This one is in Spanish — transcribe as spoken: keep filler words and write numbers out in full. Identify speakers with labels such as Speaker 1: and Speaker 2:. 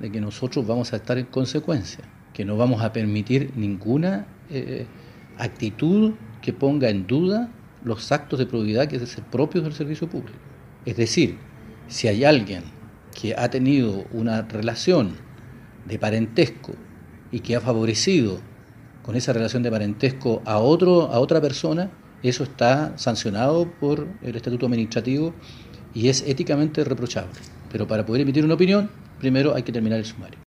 Speaker 1: de que nosotros vamos a estar en consecuencia, que no vamos a permitir ninguna eh, actitud que ponga en duda los actos de probidad que es propios del servicio público. Es decir, si hay alguien que ha tenido una relación de parentesco y que ha favorecido con esa relación de parentesco a, otro, a otra persona, eso está sancionado por el Estatuto Administrativo y es éticamente reprochable. Pero para poder emitir una opinión, primero hay que terminar el sumario.